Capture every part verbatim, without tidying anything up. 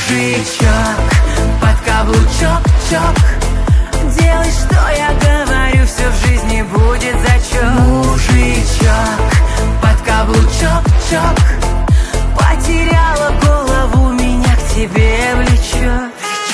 Мужичок, под каблучок, чок. Делай, что я говорю, все в жизни будет зачет. Мужичок, под каблучок, чок. Потеряла голову, меня к тебе влечет.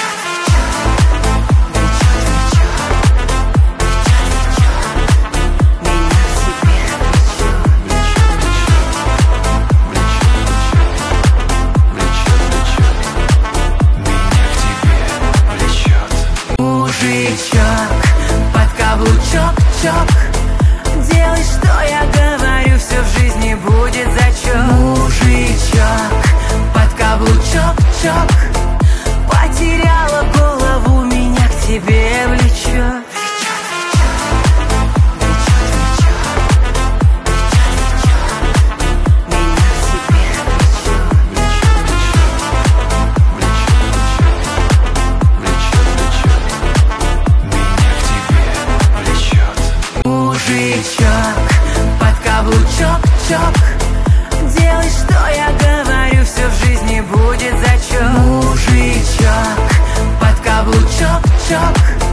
Мужичок, под каблучок, чок. Делай, что я говорю, все в жизни будет зачет. Мужичок, под каблучок, чок. Потеряла голову, меня к тебе влечет. Мужичок, под каблучок, чок. Делай, что я говорю, все в жизни будет зачет. Мужичок, под каблучок, чок.